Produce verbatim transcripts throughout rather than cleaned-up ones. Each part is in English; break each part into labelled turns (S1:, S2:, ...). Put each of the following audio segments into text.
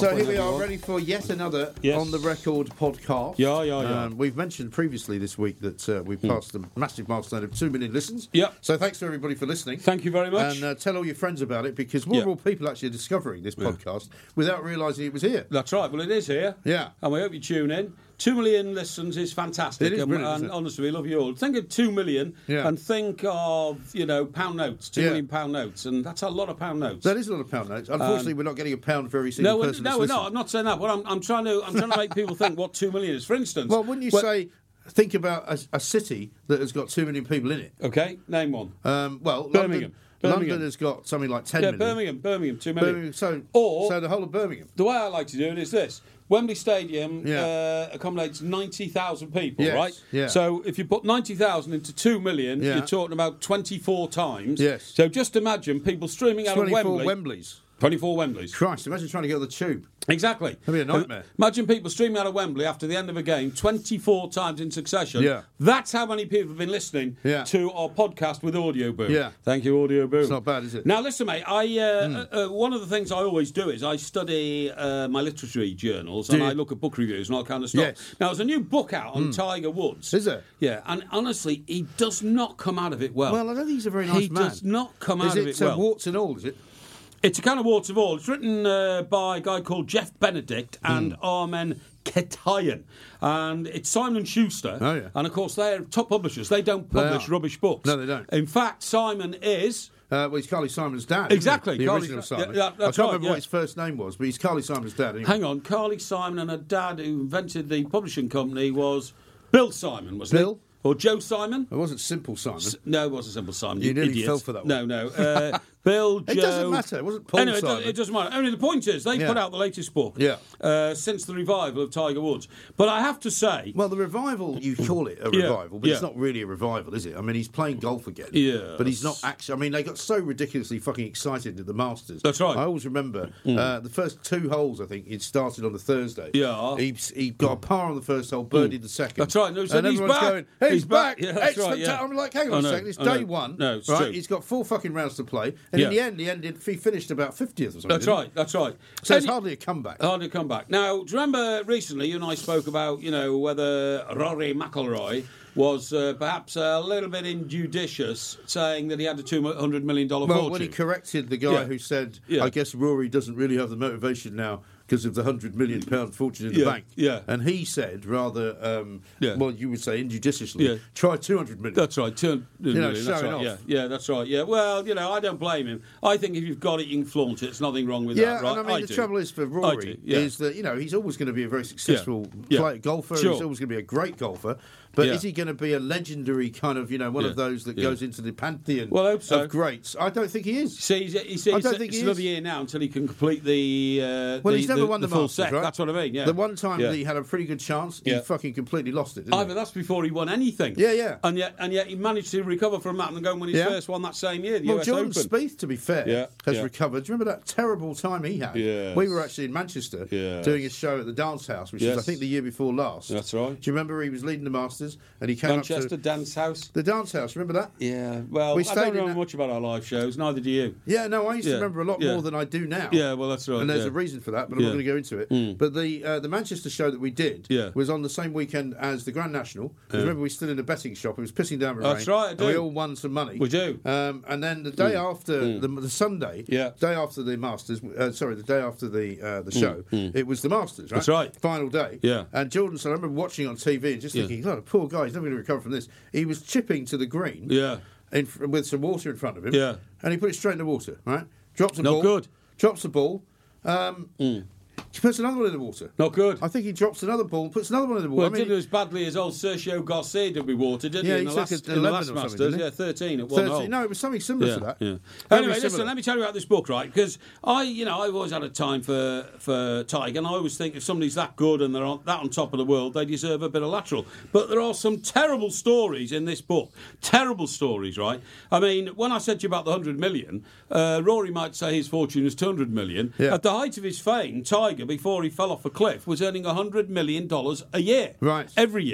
S1: So here we are, ready for yet another
S2: yes.
S1: On the Record podcast.
S2: Yeah, yeah, yeah.
S1: Um, we've mentioned previously this week that uh, we've passed the massive milestone of two million listens.
S2: Yeah.
S1: So thanks to everybody for listening.
S2: Thank you very much.
S1: And uh, tell all your friends about it, because more
S2: Yeah.
S1: and more people actually are discovering this podcast without realising it was here.
S2: That's right. Well, it is here.
S1: Yeah.
S2: And we hope you tune in. Two million listens is fantastic.
S1: It is
S2: and,
S1: brilliant,
S2: and
S1: isn't it?
S2: honestly, we love you all. Think of two million
S1: Yeah.
S2: and think of, you know, pound notes, two
S1: Yeah.
S2: million pound notes. And that's a lot of pound notes.
S1: That is a lot of pound notes. Unfortunately, we're not getting a pound for every single
S2: no, we're,
S1: person
S2: no,
S1: that's
S2: we're
S1: listening.
S2: not. I'm not saying that. But I'm, I'm trying to I'm trying to make people think what two million is. For instance,
S1: Well, wouldn't you
S2: well-
S1: say, think about a, a city that has got two million people in it?
S2: Okay, name one.
S1: Um, well,
S2: Birmingham.
S1: London,
S2: Birmingham.
S1: London has got something like ten
S2: Yeah,
S1: million.
S2: Birmingham, Birmingham, two million.
S1: Birmingham, so,
S2: Or-
S1: so the whole of Birmingham.
S2: The way I like to do it is this. Wembley Stadium
S1: Yeah.
S2: uh, accommodates ninety thousand people,
S1: Yes,
S2: right?
S1: yeah.
S2: So if you put ninety thousand into two million,
S1: Yeah.
S2: you're talking about twenty-four times.
S1: Yes.
S2: So just imagine people streaming out of
S1: twenty-four
S2: Wembley.
S1: Wembleys.
S2: twenty-four Wembleys.
S1: Christ, imagine trying to get on the tube.
S2: Exactly.
S1: That'd be a nightmare.
S2: Uh, Imagine people streaming out of Wembley after the end of a game twenty-four times in succession.
S1: Yeah.
S2: That's how many people have been listening
S1: Yeah.
S2: to our podcast with Audio Boom.
S1: Yeah.
S2: Thank you, Audio Boom.
S1: It's not bad, is it?
S2: Now, listen, mate, I, uh, uh, uh, one of the things I always do is I study uh, my literary journals and
S1: Do you?
S2: I look at book reviews and all kind of stuff.
S1: Yes.
S2: Now, there's a new book out on Tiger Woods.
S1: Is there?
S2: Yeah, and honestly, he does not come out of it well.
S1: Well, I don't think he's a very nice
S2: he
S1: man.
S2: does not come
S1: Is
S2: out
S1: it
S2: of it
S1: uh,
S2: well.
S1: warts and all, is it?
S2: It's a kind of warts of all. It's written uh, by a guy called Jeff Benedict and Armen Ketayan. And it's Simon Schuster.
S1: Oh, yeah.
S2: And, of course, they're top publishers. They don't
S1: They
S2: publish
S1: are.
S2: rubbish books.
S1: No, they don't.
S2: In fact, Simon is...
S1: Uh, well, he's Carly Simon's dad. isn't
S2: Exactly,
S1: he? The
S2: Carly
S1: original
S2: Si-
S1: Simon.
S2: yeah, yeah,
S1: I
S2: that's
S1: can't
S2: right,
S1: remember
S2: yeah.
S1: what his first name was, but he's Carly Simon's dad. Anyway.
S2: Hang on. Carly Simon and her dad, who invented the publishing company, was Bill Simon, wasn't
S1: Bill?
S2: it? Or Joe Simon?
S1: It wasn't Simple Simon.
S2: S- No, it wasn't Simple Simon.
S1: You
S2: You,
S1: nearly
S2: idiot.
S1: fell for that
S2: No,
S1: one.
S2: no. Uh, Bill, Joe...
S1: It doesn't matter. It wasn't Paul
S2: anyway, it
S1: Simon.
S2: doesn't, it doesn't matter. Only the point is, they
S1: Yeah.
S2: put out the latest book
S1: Yeah.
S2: uh, since the revival of Tiger Woods. But I have to say...
S1: Well, the revival, you call it a
S2: Yeah,
S1: revival, but
S2: yeah.
S1: it's not really a revival, is it? I mean, he's playing golf again.
S2: Yes.
S1: But he's not actually... I mean, they got so ridiculously fucking excited at the Masters.
S2: That's right.
S1: I always remember uh, the first two holes, I think, it started on the Thursday.
S2: Yeah.
S1: He, he got a par on the first hole, birdied the second.
S2: That's right. No, he said
S1: and
S2: he's
S1: everyone's
S2: back.
S1: going, hey, he's,
S2: He's back.
S1: back.
S2: Yeah, that's
S1: Excellent.
S2: right, yeah.
S1: I'm like, hang on
S2: I
S1: a
S2: know,
S1: second, it's
S2: I know.
S1: day one.
S2: No, it's
S1: right?
S2: true.
S1: He's got four fucking rounds to play. And
S2: Yeah.
S1: in the end, he, ended, he finished about fiftieth or something.
S2: That's
S1: didn't he?
S2: right, that's right.
S1: So it's
S2: Any-
S1: hardly a comeback.
S2: Hard to come back. Now, do you remember recently you and I spoke about, you know, whether Rory McIlroy was uh, perhaps a little bit injudicious, saying that he had a two hundred million dollars
S1: Well,
S2: fortune.
S1: when he corrected the guy
S2: Yeah.
S1: who said,
S2: Yeah.
S1: I guess Rory doesn't really have the motivation now because of the one hundred million pound fortune in the
S2: Yeah,
S1: bank.
S2: yeah.
S1: And he said, rather, um,
S2: Yeah.
S1: well, you would say injudiciously,
S2: Yeah.
S1: try two hundred million.
S2: That's right, two hundred
S1: know,
S2: million, that's
S1: showing
S2: right, yeah,
S1: off.
S2: yeah, that's right, yeah. Well, you know, I don't blame him. I think if you've got it, you can flaunt it. There's nothing wrong with
S1: Yeah,
S2: that, right?
S1: and I mean, the
S2: do.
S1: trouble is for
S2: I
S1: Rory
S2: do, yeah.
S1: is that, you know, he's always going to be a very successful
S2: Yeah.
S1: player, golfer.
S2: Sure.
S1: He's always going to be a great golfer. But
S2: Yeah.
S1: is he going to be a legendary kind of, you know, one
S2: Yeah.
S1: of those that
S2: Yeah.
S1: goes into the pantheon
S2: Well, I hope so.
S1: of greats? I don't think he is.
S2: See, he's, he's,
S1: I
S2: he's,
S1: don't think
S2: it's
S1: he
S2: another
S1: is.
S2: year now until he can complete the uh,
S1: Well,
S2: the,
S1: he's never
S2: the,
S1: won the,
S2: full
S1: Masters,
S2: set.
S1: right?
S2: That's what I mean. Yeah,
S1: The one time
S2: yeah.
S1: that he had a pretty good chance, he
S2: Yeah.
S1: fucking completely lost it, didn't
S2: Aye,
S1: he?
S2: but that's before he won anything.
S1: Yeah, yeah.
S2: And yet, and yet, he managed to recover from that and go and win his
S1: Yeah.
S2: first one that same year, the
S1: Well,
S2: U S
S1: Jordan
S2: Open.
S1: Spieth, to be fair,
S2: Yeah,
S1: has
S2: yeah.
S1: recovered. Do you remember that terrible time he had?
S2: Yes.
S1: We were actually in Manchester
S2: Yes.
S1: doing a show at the Dance House, which
S2: Yes.
S1: was, I think, the year before last.
S2: That's right.
S1: Do you remember he was leading the Masters and he came
S2: Manchester
S1: up to
S2: Dance House.
S1: the Dance House? Remember that?
S2: Yeah. Well,
S1: We
S2: I
S1: stayed
S2: don't
S1: in
S2: remember
S1: that-
S2: much about our live shows. Neither do you.
S1: Yeah, no, I used
S2: Yeah,
S1: to remember a lot
S2: yeah.
S1: more than I do now.
S2: Yeah. Well, that's right.
S1: And there's
S2: yeah.
S1: a reason for that, but I'm
S2: Yeah.
S1: not going to go into it.
S2: Mm.
S1: But the uh, the Manchester show that we did
S2: Yeah.
S1: was on the same weekend as the Grand National. 'Cause Remember, we stood in a betting shop. It was pissing down with
S2: That's
S1: rain.
S2: right, I
S1: And we
S2: do.
S1: all won some money.
S2: We do.
S1: Um, and then the day after the, the Sunday,
S2: Yeah.
S1: day after the Masters, uh, sorry, the day after the uh, the show, it was the Masters, right?
S2: That's right.
S1: Final day.
S2: Yeah.
S1: And Jordan, so I remember watching on T V and just
S2: Yeah.
S1: thinking, God, poor guy, he's never going to recover from this. He was chipping to the green.
S2: Yeah.
S1: In, with some water in front of him.
S2: Yeah.
S1: And he put it straight in the water, right? Drops the
S2: Not
S1: ball.
S2: good.
S1: Drops the ball. Um, He puts another one in the water.
S2: Not good.
S1: I think he drops another ball and puts another one in the water.
S2: Well,
S1: I
S2: it
S1: mean,
S2: didn't do as badly as old Sergio Garcia did with water, didn't
S1: Yeah,
S2: he?
S1: he
S2: In the
S1: took
S2: last,
S1: it to
S2: in the
S1: eleven
S2: last
S1: or something,
S2: Masters,
S1: didn't he?
S2: yeah, thirteen at one
S1: thirty
S2: hole.
S1: no, it was something similar
S2: Yeah,
S1: to that.
S2: yeah.
S1: Very
S2: Anyway,
S1: similar.
S2: listen, let me tell you about this book, right? Because I, you know, I've always had a time for for Tiger, and I always think if somebody's that good and they're on, that on top of the world, they deserve a bit of lateral. But there are some terrible stories in this book. Terrible stories, right? I mean, when I said to you about the one hundred million, uh, Rory might say his fortune is two hundred million.
S1: Yeah.
S2: At the height of his fame, Tiger, before he fell off a cliff, was earning one hundred million dollars a year.
S1: Right.
S2: Every year.
S1: Yeah.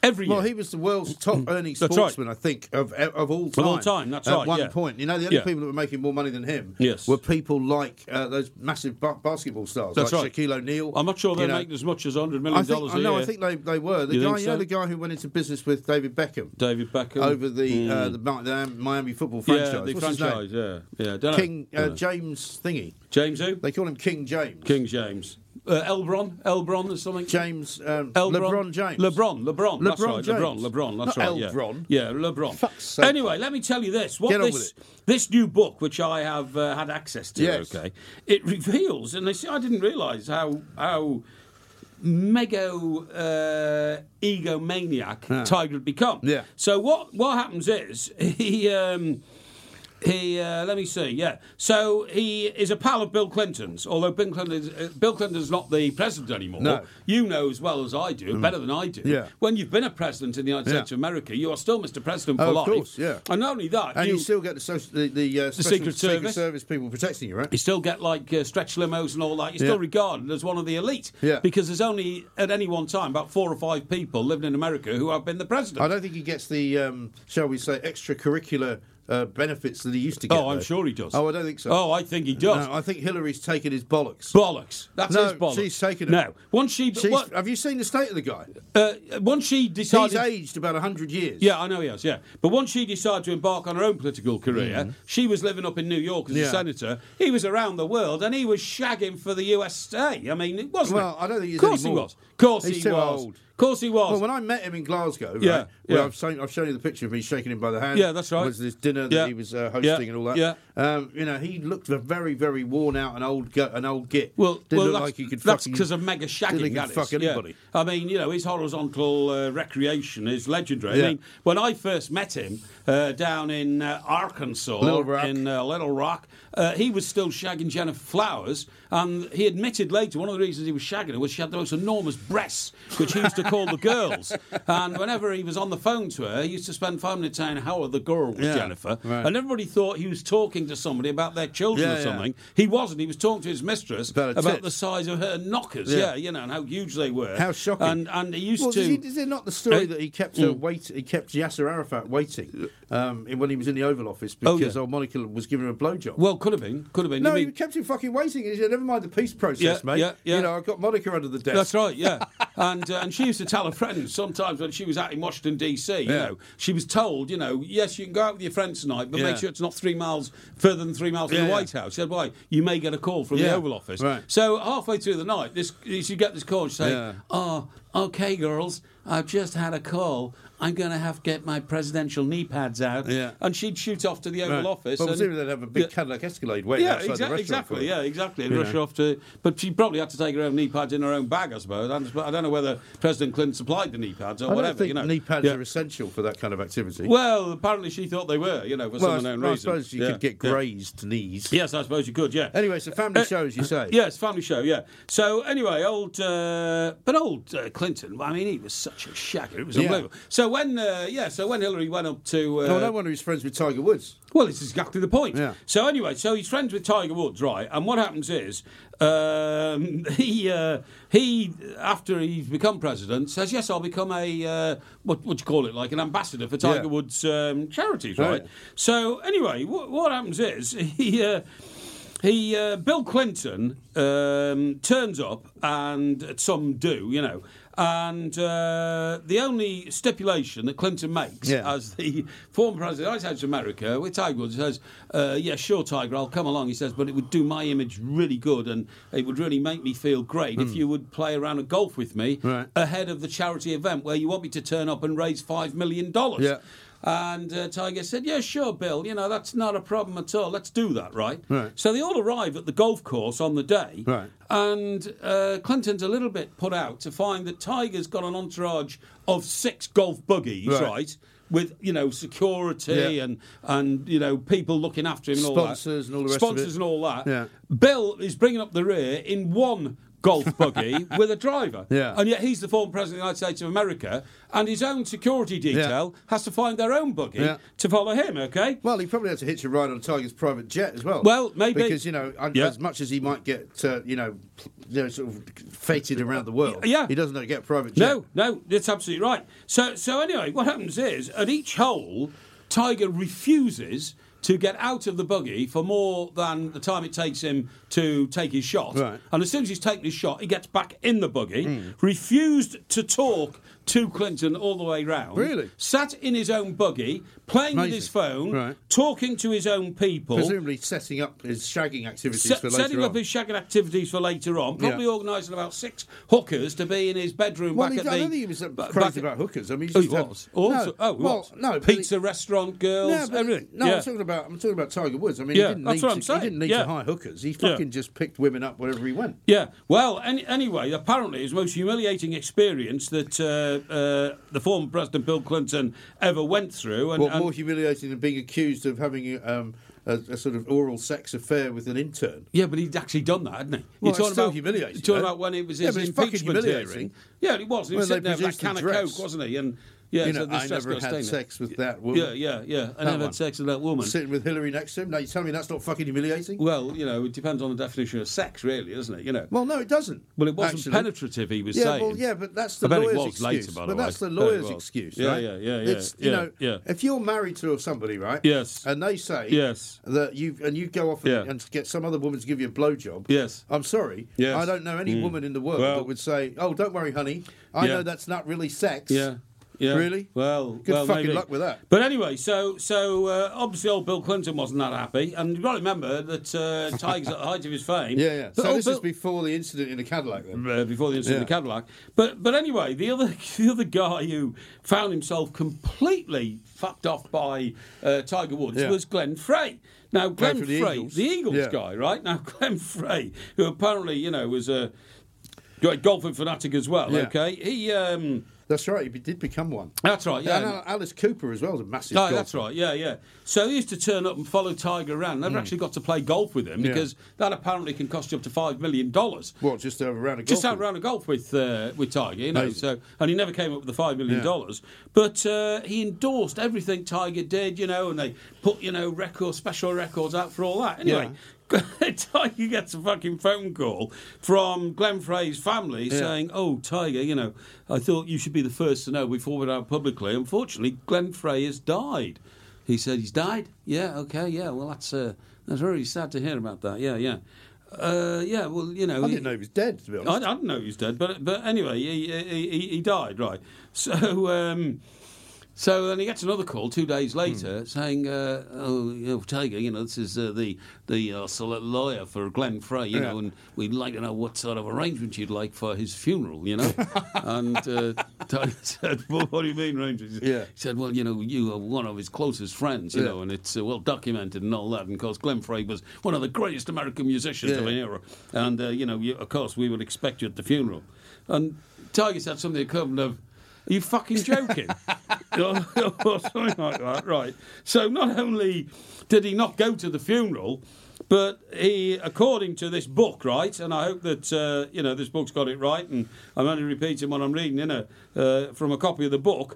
S2: Every year.
S1: Well, he was the world's top earning
S2: That's
S1: sportsman,
S2: right.
S1: I think, of of all time.
S2: Of all time, that's
S1: at
S2: right,
S1: one
S2: yeah.
S1: point. You know, the only
S2: Yeah.
S1: people that were making more money than him
S2: Yes.
S1: were people like uh, those massive ba- basketball stars,
S2: That's
S1: like
S2: right.
S1: Shaquille O'Neal.
S2: I'm not sure they're
S1: you know.
S2: making as much as one hundred
S1: I
S2: million
S1: think,
S2: dollars
S1: I
S2: a
S1: know,
S2: year.
S1: I think they, they were. The
S2: You
S1: guy,
S2: think
S1: you know,
S2: so?
S1: the guy who went into business with David Beckham
S2: David Beckham.
S1: over the, uh,
S2: Mm.
S1: the, Mi- the Miami football
S2: yeah,
S1: franchise.
S2: the
S1: What's his
S2: franchise,
S1: name?
S2: yeah. yeah. Don't
S1: King
S2: know.
S1: uh,
S2: Don't know.
S1: James Thingy.
S2: James who?
S1: They call him King James.
S2: King James. Uh, Elbron? Elbron or something?
S1: James um,
S2: Elbron?
S1: LeBron James.
S2: LeBron, LeBron, that's
S1: LeBron
S2: right.
S1: James.
S2: LeBron, LeBron, that's
S1: Not
S2: right.
S1: Elbron.
S2: Yeah, yeah LeBron.
S1: Fuck's sake.
S2: Anyway, let me tell you this. What
S1: Get on
S2: this
S1: with it.
S2: this new book, which I have uh, had access to,
S1: Yes.
S2: okay, it reveals, and this, I didn't realise how how mega uh, egomaniac
S1: Ah.
S2: Tiger had become.
S1: Yeah.
S2: So what what happens is he. Um, He, uh, let me see, yeah. So he is a pal of Bill Clinton's, although Bill Clinton's, uh, Bill Clinton's not the president anymore.
S1: No.
S2: You know as well as I do, better than I do.
S1: Yeah.
S2: When you've been a president in the United
S1: Yeah.
S2: States of America, you are still Mister President for
S1: Oh, of
S2: life.
S1: course, yeah.
S2: And not only that,
S1: And you,
S2: you,
S1: still get the social, the, the, uh, special
S2: Secret Service.
S1: Service people protecting you, right?
S2: you still get like uh, stretch limos and all that. You're still
S1: Yeah.
S2: regarded as one of the elite.
S1: Yeah.
S2: Because there's only, at any one time, about four or five people living in America who have been the president.
S1: I don't think he gets the, um, shall we say, extracurricular uh, benefits that he used to get.
S2: Oh, I'm
S1: though.
S2: sure he does.
S1: Oh, I don't think so.
S2: Oh, I think he does.
S1: No, I think Hillary's taken his bollocks.
S2: Bollocks. That's
S1: No,
S2: his bollocks.
S1: she's taken it.
S2: No. Once she...
S1: She's-
S2: what-
S1: have you seen the state of the guy?
S2: Uh, once she decided,
S1: He's aged about one hundred years.
S2: yeah, I know he has, yeah. But once she decided to embark on her own political career, she was living up in New York as
S1: Yeah.
S2: a senator. He was around the world, and he was shagging for the U S A. I mean, it wasn't.
S1: Well,
S2: it?
S1: I don't think he's
S2: Of course
S1: anymore.
S2: he was. Of course
S1: He's
S2: he
S1: too
S2: was.
S1: old.
S2: Of course he was.
S1: Well, when I met him in Glasgow, right,
S2: Yeah,
S1: where
S2: yeah.
S1: I've, shown, I've shown you the picture of me shaking him by the hand.
S2: Yeah, that's right.
S1: It was this dinner that
S2: Yeah.
S1: he was uh, hosting
S2: Yeah,
S1: and all that.
S2: yeah.
S1: Um, you know, he looked very, very worn out, an old, gu- an old git.
S2: Well,
S1: didn't
S2: well
S1: look
S2: that's,
S1: like he could.
S2: that's
S1: fucking-
S2: because of mega shagging.
S1: didn't
S2: that
S1: he could
S2: is.
S1: fuck
S2: Yeah.
S1: anybody.
S2: I mean, you know, his horizontal uh, recreation is legendary.
S1: Yeah.
S2: I mean, when I first met him uh, down in uh, Arkansas,
S1: Little Rock.
S2: in uh, Little Rock, uh, he was still shagging Jennifer Flowers, and he admitted later one of the reasons he was shagging her was she had those enormous breasts, which he used to call the girls. And whenever he was on the phone to her, he used to spend five minutes saying, "How are the girls,
S1: Yeah,
S2: Jennifer?"
S1: right.
S2: And everybody thought he was talking to somebody about their children
S1: Yeah,
S2: or
S1: yeah.
S2: something. He wasn't. He was talking to his mistress
S1: About her
S2: about
S1: tits.
S2: the size of her knockers.
S1: Yeah.
S2: Yeah. you know, and how huge they were.
S1: How shocking!
S2: And and he used
S1: well,
S2: to.
S1: Is, he, is it not the story
S2: Uh,
S1: that he kept her wait? He kept Yasser Arafat waiting um, when he was in the Oval Office
S2: Oh,
S1: because
S2: yeah.
S1: old Monica was giving him a blowjob.
S2: Well, could have been. Could have been.
S1: no,
S2: You
S1: he
S2: mean-
S1: kept him fucking waiting. He said, "Never mind the peace process,
S2: Yeah,
S1: mate.
S2: yeah, yeah.
S1: You know, I've got Monica under the desk."
S2: That's right, yeah. and uh, and she used to tell her friends sometimes when she was out in Washington D C, you
S1: Yeah.
S2: know, she was told, you know, yes, you can go out with your friends tonight, but
S1: Yeah.
S2: make sure it's not three miles further than three miles from
S1: Yeah,
S2: the
S1: yeah.
S2: White House. She said, "Why? You may get a call from the
S1: Yeah,
S2: Oval Office."
S1: right.
S2: So halfway through the night, this you get this call. She say,
S1: Yeah.
S2: "Oh, okay, girls, I've just had a call. I'm going to have to get my presidential knee pads out."
S1: Yeah.
S2: And she'd shoot off to the Oval
S1: Right.
S2: Office.
S1: Well,
S2: and-
S1: presumably they'd have a big
S2: Yeah.
S1: Cadillac Escalade waiting
S2: Yeah,
S1: outside the
S2: exa-
S1: restaurant.
S2: exactly.
S1: for you.
S2: Yeah, exactly. And
S1: You
S2: rush
S1: know.
S2: off to. But she probably had to take her own knee pads in her own bag, I suppose. And- But I don't know whether President Clinton supplied the knee pads or
S1: I don't
S2: whatever.
S1: think
S2: you know,
S1: knee pads
S2: Yeah.
S1: are essential for that kind of activity.
S2: Well, apparently she thought they were. You know, for
S1: Well,
S2: some
S1: I,
S2: unknown
S1: well, I
S2: reason.
S1: suppose you
S2: Yeah,
S1: could get
S2: yeah.
S1: grazed knees.
S2: Yes, I suppose you could. Yeah.
S1: Anyway, it's a family
S2: Uh,
S1: show, as you say.
S2: Yes, family show. Yeah. So anyway, old uh, but old uh, Clinton. I mean, he was such a shagger. It was
S1: Yeah.
S2: unbelievable. So when uh, yeah, so when Hillary went up to uh,
S1: No, no wonder he's friends with Tiger Woods.
S2: Well, it's exactly the point.
S1: Yeah.
S2: So anyway, so he's friends with Tiger Woods, right? And what happens is um, he uh, he after he's become president says, "Yes, I'll become a uh, what what do you call it, like an ambassador for Tiger
S1: Yeah.
S2: Woods um, charities, right?"
S1: Right.
S2: So anyway, what, what happens is he. Uh, He, uh, Bill Clinton um, turns up, and some do, you know, and uh, the only stipulation that Clinton makes
S1: Yeah.
S2: as the former president of the United States of America, with Tiger Woods, says, uh, "Yeah, sure, Tiger, I'll come along." He says, "But it would do my image really good, and it would really make me feel great if you would play a round of golf with me
S1: Right.
S2: ahead of the charity event where you want me to turn up and raise five million dollars."
S1: Yeah.
S2: And uh, Tiger said, "Yeah, sure, Bill. You know, that's not a problem at all. Let's do that, right?"
S1: Right.
S2: So they all arrive at the golf course on the day.
S1: Right.
S2: And uh, Clinton's a little bit put out to find that Tiger's got an entourage of six golf buggies,
S1: Right.
S2: right? With, you know, security
S1: Yeah.
S2: and, and, you know, people looking after him and all that.
S1: Sponsors and all the rest of it.
S2: Sponsors and all that.
S1: Yeah.
S2: Bill is bringing up the rear in one golf buggy with a driver.
S1: Yeah.
S2: And yet he's the former president of the United States of America, and his own security detail
S1: Yeah.
S2: has to find their own buggy
S1: Yeah.
S2: to follow him, okay?
S1: Well, he probably had to hitch a ride on Tiger's private jet as well.
S2: Well, maybe.
S1: Because, you know,
S2: Yeah.
S1: as much as he might get, uh, you know, you know, sort of feted around the world,
S2: Yeah.
S1: he doesn't get a private jet.
S2: No, no, that's absolutely right. So, so anyway, what happens is, at each hole, Tiger refuses to get out of the buggy for more than the time it takes him to take his shot.
S1: Right.
S2: And as soon as he's taken his shot, he gets back in the buggy, refused to talk to Clinton all the way round.
S1: Really?
S2: Sat in his own buggy, playing with
S1: Amazing.
S2: his phone,
S1: Right.
S2: talking to his own people.
S1: Presumably setting up his shagging activities
S2: Se-
S1: for later
S2: setting
S1: on.
S2: up his shagging activities for later on, probably
S1: Yeah.
S2: organising about six hookers to be in his bedroom
S1: Well,
S2: back
S1: he,
S2: at
S1: I
S2: the.
S1: don't think he was uh,
S2: ba-
S1: crazy
S2: back at-
S1: about hookers. I mean, he
S2: Oh,
S1: just
S2: he
S1: had-
S2: was. Also,
S1: no,
S2: oh, he
S1: well,
S2: was.
S1: no, but
S2: Pizza
S1: he-
S2: restaurant girls,
S1: No, but
S2: everything.
S1: no,
S2: yeah.
S1: I'm talking about I'm talking about Tiger Woods. I mean,
S2: Yeah,
S1: he didn't
S2: that's
S1: need
S2: what
S1: to,
S2: I'm saying.
S1: He didn't need
S2: Yeah.
S1: to hire hookers. He
S2: Yeah.
S1: fucking just picked women up wherever he went.
S2: Yeah, well, any, anyway, apparently his most humiliating experience that uh, uh, the former President Bill Clinton ever went through. And,
S1: What
S2: and-
S1: more humiliating than being accused of having um, a, a sort of oral sex affair with an intern?
S2: yeah, but he'd actually done that, hadn't he?
S1: Well,
S2: You're talking
S1: it's still
S2: about,
S1: humiliating,
S2: You're talking
S1: though.
S2: about when it was
S1: Yeah,
S2: his
S1: but it's fucking
S2: impeachment
S1: humiliating.
S2: hearing. Yeah, it was. He was
S1: When they
S2: sitting there with that
S1: produced the
S2: can of
S1: dress.
S2: Coke, wasn't he? And yeah,
S1: you
S2: so
S1: know,
S2: the
S1: I
S2: stress
S1: never
S2: got
S1: had
S2: stained.
S1: sex with that woman.
S2: Yeah, yeah, yeah. I
S1: That
S2: never
S1: one.
S2: had sex with that woman.
S1: Sitting with Hillary next to him. Now you tell me that's not fucking humiliating?
S2: Well, you know, it depends on the definition of sex, really, doesn't it? You know.
S1: Well, no, it doesn't.
S2: Well, it wasn't
S1: actually.
S2: penetrative, he was
S1: Yeah,
S2: saying.
S1: well, yeah, but that's the
S2: I bet it
S1: lawyer's
S2: was
S1: excuse.
S2: later, by the
S1: but
S2: way.
S1: that's the
S2: I bet it
S1: lawyer's
S2: was.
S1: excuse,
S2: Yeah,
S1: right?
S2: yeah, yeah, yeah,
S1: It's, you
S2: yeah,
S1: know,
S2: yeah.
S1: if you're married to somebody, right?
S2: Yes.
S1: And they say
S2: Yes.
S1: that you and you go off and,
S2: Yeah.
S1: and get some other woman to give you a blowjob.
S2: Yes.
S1: I'm sorry.
S2: Yes.
S1: I don't know any woman in the world
S2: Well-
S1: that would say, "Oh, don't worry, honey. I
S2: Yeah.
S1: know that's not really sex."
S2: Yeah. Yeah.
S1: Really?
S2: Well,
S1: Good
S2: well,
S1: fucking
S2: maybe.
S1: luck with that.
S2: But anyway, so so uh, obviously old Bill Clinton wasn't that happy, and you've got to remember that uh, Tiger's at the height of his fame.
S1: Yeah, yeah.
S2: But
S1: So
S2: old
S1: this
S2: Bill-
S1: is before the incident in the Cadillac, then.
S2: uh, before the incident in the
S1: Yeah.
S2: Cadillac. But but anyway, the other the other guy who found himself completely fucked off by uh, Tiger Woods
S1: Yeah.
S2: was Glenn Frey. Now Glenn
S1: for the
S2: Frey,
S1: Eagles.
S2: the Eagles
S1: Yeah.
S2: guy, right? Now Glenn Frey, who apparently you know was a golfing fanatic as well.
S1: Yeah.
S2: Okay, he. Um,
S1: That's right. He did become one.
S2: that's right. Yeah.
S1: And Al- Alice Cooper as well was a massive.
S2: Oh,
S1: golfer.
S2: that's right. Yeah, yeah. So he used to turn up and follow Tiger around. Never actually got to play golf with him
S1: Hmm. Yeah.
S2: because that apparently can cost you up to five million dollars.
S1: What? Just over around a golf
S2: Just out
S1: course?
S2: round a golf with uh, with Tiger, you know.
S1: Amazing.
S2: So and he never came up with the five million dollars. But uh, he endorsed everything Tiger did, you know, and they put you know record special records out for all that. Anyway. Tiger gets a fucking phone call from Glenn Frey's family
S1: Yeah.
S2: saying, "Oh, Tiger, you know, I thought you should be the first to know before we're out publicly. Unfortunately, Glenn Frey has died." He said, "He's died? Yeah, okay, yeah. Well, that's uh, that's very sad to hear about that. Yeah, yeah, uh, yeah. Well, you know,
S1: I
S2: he-
S1: didn't know he was dead, to be
S2: I, I
S1: honest.
S2: didn't know he was dead, but but anyway, he he, he, he died, right? So." Um, So then he gets another call two days later
S1: Hmm.
S2: saying, uh, "Oh, you know, Tiger, you know, this is uh, the the uh, select lawyer for Glenn Frey, you
S1: Yeah.
S2: know, and we'd like to know what sort of arrangement you'd like for his funeral, you know." And uh, Tiger said, "Well, what do you mean arrangement?"
S1: Yeah.
S2: He said, "Well, you know, you are one of his closest friends, you
S1: Yeah.
S2: know, and it's uh, well documented and all that. And of course, Glenn Frey was one of the greatest American musicians
S1: Yeah.
S2: of an era, and uh, you know, you, of course, we would expect you at the funeral." And Tiger said something equivalent of, "Are you fucking joking?" or, or something like that, right. So not only did he not go to the funeral, but he, according to this book, right, and I hope that, uh, you know, this book's got it right, and I'm only repeating what I'm reading, you know, uh, from a copy of the book,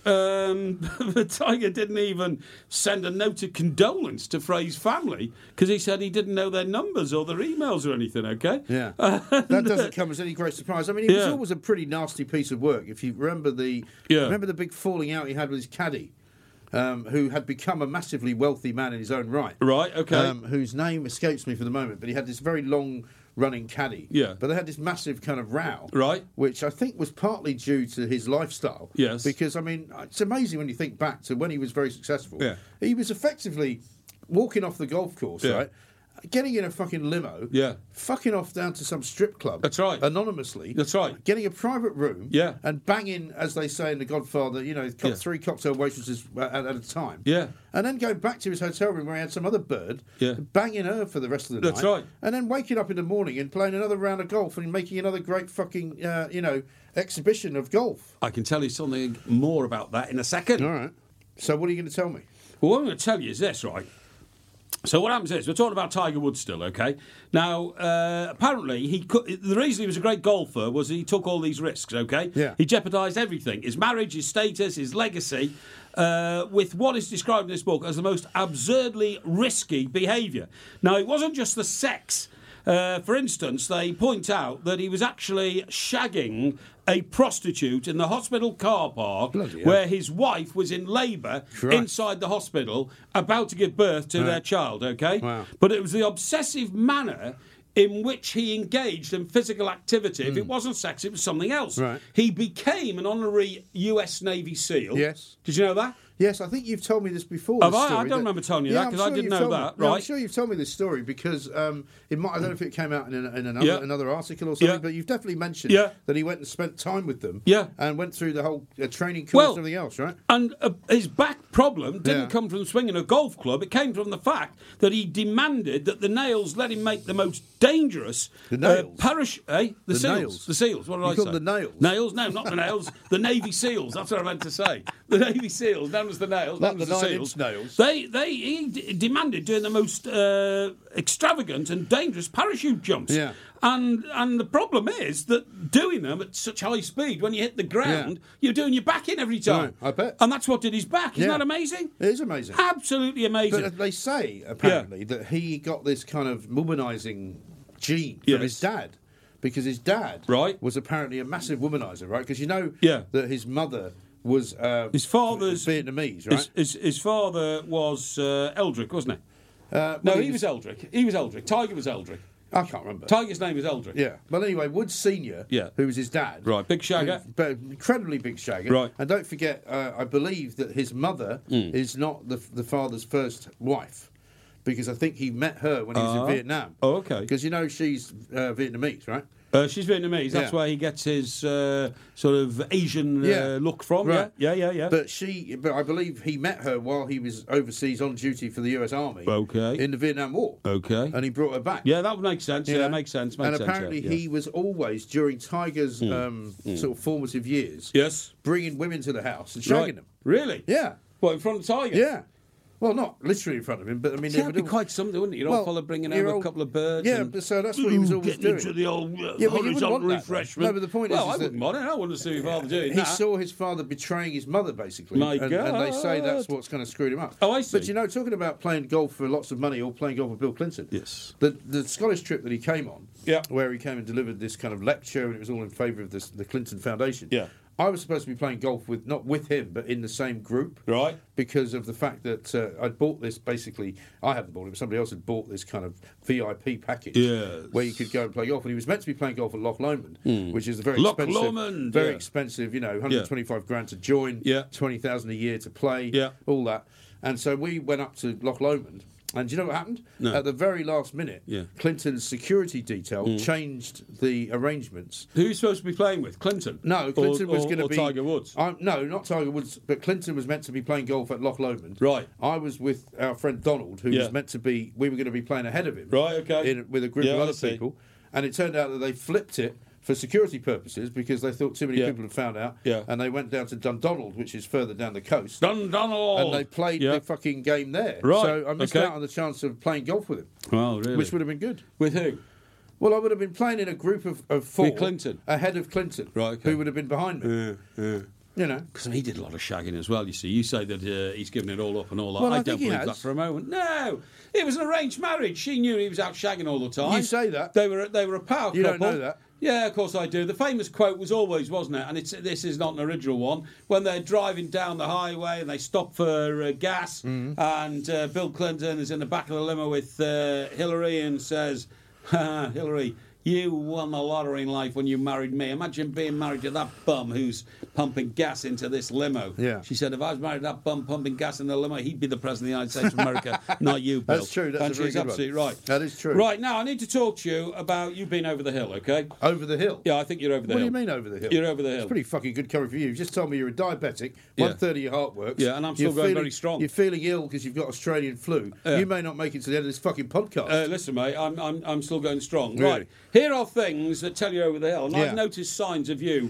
S2: um, the Tiger didn't even send a note of condolence to Frey's family because he said he didn't know their numbers or their emails or anything, okay?
S1: Yeah, that doesn't come as any great surprise. I mean, he was
S2: Yeah.
S1: always a pretty nasty piece of work. If you remember the,
S2: Yeah.
S1: remember the big falling out he had with his caddy, um, who had become a massively wealthy man in his own right.
S2: Right, okay.
S1: Um, whose name escapes me for the moment, but he had this very long running caddy.
S2: Yeah.
S1: But they had this massive kind of row.
S2: Right.
S1: Which I think was partly due to his lifestyle.
S2: Yes.
S1: Because, I mean, it's amazing when you think back to when he was very successful.
S2: Yeah.
S1: He was effectively walking off the golf course,
S2: Yeah.
S1: right? Getting in a fucking limo.
S2: Yeah.
S1: Fucking off down to some strip club.
S2: That's right.
S1: Anonymously.
S2: That's right.
S1: Getting a private room.
S2: Yeah.
S1: And banging, as they say in The Godfather, you know, co-
S2: Yeah.
S1: three cocktail waitresses at, at a time.
S2: Yeah.
S1: And then going back to his hotel room where he had some other bird.
S2: Yeah.
S1: Banging her for the rest of the
S2: That's
S1: night.
S2: right.
S1: And then waking up in the morning and playing another round of golf and making another great fucking, uh, you know, exhibition of golf.
S2: I can tell you something more about that in a second.
S1: All right. So what are you going to tell me?
S2: Well, what I'm going to tell you is this, right? So what happens is, we're talking about Tiger Woods still, okay? Now, uh, apparently, he could, the reason he was a great golfer was he took all these risks, okay?
S1: Yeah.
S2: He jeopardised everything, his marriage, his status, his legacy, uh, with what is described in this book as the most absurdly risky behaviour. Now, it wasn't just the sex. Uh, for instance, they point out that he was actually shagging a prostitute in the hospital car park
S1: Bloody hell.
S2: where his wife was in labour
S1: Christ.
S2: inside the hospital about to give birth to
S1: Right.
S2: their child, okay?
S1: Wow.
S2: But it was the obsessive manner in which he engaged in physical activity. If it wasn't sex, it was something else.
S1: Right.
S2: He became an honorary U S Navy SEAL.
S1: Yes.
S2: Did you know that?
S1: Yes, I think you've told me this before.
S2: Have
S1: this
S2: I? I
S1: story,
S2: don't remember telling you
S1: Yeah,
S2: that,
S1: I'm
S2: 'cause I
S1: sure
S2: didn't
S1: you've
S2: know
S1: told
S2: that,
S1: me. No, I'm
S2: right.
S1: sure you've told me this story because um, it might. I don't know if it came out in, an, in another,
S2: Yeah.
S1: another article or something,
S2: Yeah.
S1: but you've definitely mentioned
S2: Yeah.
S1: that he went and spent time with them.
S2: Yeah.
S1: And went through the whole uh, training course
S2: Well,
S1: and everything else, right?
S2: And uh, his back problem didn't
S1: Yeah.
S2: come from swinging a golf club. It came from the fact that he demanded that the nails let him make the most dangerous
S1: The nails?
S2: Uh, parish, eh? The,
S1: The
S2: seals.
S1: nails?
S2: The seals. What did
S1: You
S2: I
S1: call
S2: say?
S1: them the nails?
S2: Nails? No, not the nails. The Navy SEALs. That's what I meant to say. The Navy SEALs, known as the nails,
S1: Not
S2: known as
S1: the
S2: the
S1: nine-inch
S2: SEAls.
S1: nails.
S2: They, they, he d- demanded doing the most uh, extravagant and dangerous parachute jumps.
S1: Yeah.
S2: And and the problem is that doing them at such high speed, when you hit the ground,
S1: Yeah.
S2: you're doing your back in every time.
S1: Right, I bet.
S2: And that's what did his back. Isn't
S1: Yeah.
S2: that amazing?
S1: It is amazing.
S2: Absolutely amazing.
S1: But they say apparently that he got this kind of womanising gene from
S2: Yes.
S1: his dad, because his dad
S2: Right.
S1: was apparently a massive womanizer, right? Because you know
S2: Yeah.
S1: that his mother was uh,
S2: His father's
S1: Vietnamese, right?
S2: His, his, his father was uh, Eldrick, wasn't he?
S1: Uh,
S2: No,
S1: well,
S2: he was Eldrick. He was Eldrick. Tiger was Eldrick.
S1: I can't remember.
S2: Tiger's name was Eldrick.
S1: Yeah. Well, anyway, Woods Senior,
S2: Yeah.
S1: who was his dad,
S2: Right, big shagger.
S1: who- but incredibly big shagger,
S2: Right.
S1: And don't forget, uh, I believe that his mother
S2: Mm.
S1: is not the the father's first wife, because I think he met her when he was
S2: Ah.
S1: in Vietnam.
S2: Oh, okay.
S1: Because you know she's uh, Vietnamese, right?
S2: Uh, she's Vietnamese. That's
S1: Yeah.
S2: where he gets his uh, sort of Asian uh,
S1: Yeah.
S2: look from.
S1: Right.
S2: Yeah, yeah, yeah, yeah.
S1: But she, but I believe he met her while he was overseas on duty for the U S Army.
S2: Okay.
S1: In the Vietnam War.
S2: Okay.
S1: And he brought her back.
S2: Yeah, that would make sense.
S1: You
S2: Yeah,
S1: know?
S2: makes sense. Makes
S1: and
S2: sense,
S1: apparently
S2: yeah, yeah.
S1: he was always during Tiger's um, sort of formative years,
S2: Yes.
S1: bringing women to the house and shagging
S2: Right.
S1: them.
S2: Really?
S1: Yeah,
S2: What, in front of Tiger?
S1: yeah. Well, not literally in front of him, but I mean,
S2: See,
S1: they
S2: that'd
S1: would
S2: be
S1: do-
S2: quite something, wouldn't it? Your
S1: Well,
S2: old fella bringing
S1: your
S2: over a
S1: old-
S2: couple of birds.
S1: Yeah,
S2: and,
S1: but so that's what he was
S2: Ooh,
S1: always
S2: getting
S1: doing.
S2: into the old uh,
S1: Yeah, but you wouldn't
S2: horizontal
S1: want that, though.
S2: refreshment.
S1: No, but the point is-
S2: well,
S1: is
S2: I
S1: that-
S2: wouldn't want it. I wouldn't see your father doing
S1: He
S2: that.
S1: saw his father betraying his mother, basically.
S2: My
S1: and, and they say
S2: God.
S1: that's what's kind of screwed him up.
S2: Oh, I see.
S1: But you know, talking about playing golf for lots of money or playing golf with Bill Clinton.
S2: Yes.
S1: The the Scottish trip that he came on,
S2: Yeah.
S1: where he came and delivered this kind of lecture, and it was all in favour of this, the Clinton Foundation.
S2: Yeah.
S1: I was supposed to be playing golf with, not with him, but in the same group.
S2: Right.
S1: Because of the fact that uh, I'd bought this, basically, I hadn't bought it, but somebody else had bought this kind of V I P package.
S2: Yes.
S1: Where you could go and play golf. And he was meant to be playing golf at Loch Lomond, which is a very
S2: Loch
S1: expensive,
S2: Lomond,
S1: very
S2: yeah.
S1: expensive, you know, one hundred twenty-five grand to join,
S2: Yeah.
S1: twenty thousand a year to play,
S2: Yeah.
S1: all that. And so we went up to Loch Lomond. And do you know what happened?
S2: No.
S1: At the very last minute,
S2: Yeah.
S1: Clinton's security detail changed the arrangements.
S2: Who are you supposed to be playing with? Clinton?
S1: No, Clinton
S2: or,
S1: was
S2: or-
S1: going to
S2: or
S1: be
S2: Tiger Woods.
S1: I'm, no, not Tiger Woods, but Clinton was meant to be playing golf at Loch Lomond.
S2: Right.
S1: I was with our friend Donald, who
S2: Yeah.
S1: was meant to be. We were going to be playing ahead of him.
S2: Right, okay.
S1: In, with a group
S2: Yeah,
S1: of
S2: I
S1: other
S2: see.
S1: people, and it turned out that they flipped it for security purposes because they thought too many
S2: Yeah.
S1: people had found out.
S2: Yeah.
S1: And they went down to Dundonald, which is further down the coast.
S2: Dundonald.
S1: And they played
S2: Yeah.
S1: the fucking game there.
S2: Right,
S1: So I missed
S2: okay.
S1: out on the chance of playing golf with him,
S2: Well, really?
S1: which would have been good.
S2: With who?
S1: Well, I would have been playing in a group of, of four.
S2: With Clinton?
S1: Ahead of Clinton.
S2: Right, okay.
S1: Who would have been behind me.
S2: Yeah, yeah.
S1: You know.
S2: Because he did a lot of shagging as well, you see. You say that uh, he's given it all up and all that.
S1: Well, I
S2: I,
S1: think
S2: don't
S1: he
S2: believe
S1: has.
S2: that for a moment. No! It was an arranged marriage. She knew he was out shagging all the time.
S1: You say that.
S2: They were they were a power
S1: You
S2: couple.
S1: don't know that.
S2: Yeah, of course I do. The famous quote was always, wasn't it? And it's this is not an original one. When they're driving down the highway and they stop for uh, gas,
S1: Mm-hmm.
S2: and uh, Bill Clinton is in the back of the limo with uh, Hillary and says, "Ha, Hillary, you won the lottery in life when you married me. Imagine being married to that bum who's pumping gas into this limo."
S1: Yeah.
S2: She said, if I was married to that bum pumping gas in the limo, he'd be the President of the United States of America, not you, Bill.
S1: That's true. That's
S2: and
S1: a very
S2: she's
S1: good one.
S2: absolutely right.
S1: That is true.
S2: Right, now I need to talk to you about you being over the hill, okay?
S1: Over the hill.
S2: Yeah, I think you're over the
S1: What do
S2: hill.
S1: you mean over the hill?
S2: You're over the hill.
S1: It's pretty fucking good cover for you. You just told me you're a diabetic.
S2: Yeah.
S1: One third of your heart works.
S2: Yeah, and I'm still
S1: You're
S2: going
S1: feeling-
S2: very strong.
S1: You're feeling ill because you've got Australian flu.
S2: Yeah.
S1: You may not make it to the end of this fucking podcast.
S2: Uh, listen, mate, I'm, I'm, I'm still going strong.
S1: Really?
S2: Right, here are things that tell you over the hill. And
S1: Yeah.
S2: I've noticed signs of you